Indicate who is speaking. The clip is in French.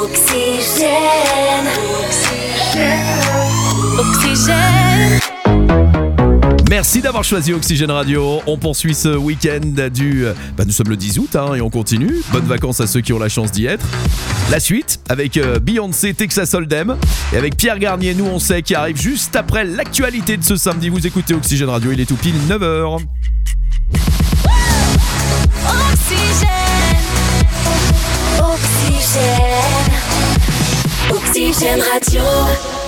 Speaker 1: Oxygène. Oxygène.
Speaker 2: Merci d'avoir choisi Oxygène Radio. On poursuit ce week-end nous sommes le 10 août et on continue. Bonnes vacances à ceux qui ont la chance d'y être. La suite avec Beyoncé, Texas Hold'em et avec Pierre Garnier, Nous on sait, qui arrive juste après l'actualité de ce samedi. Vous écoutez Oxygène Radio, il est tout pile 9h.
Speaker 1: Oxygène. Oxygène. Oxygène Radio.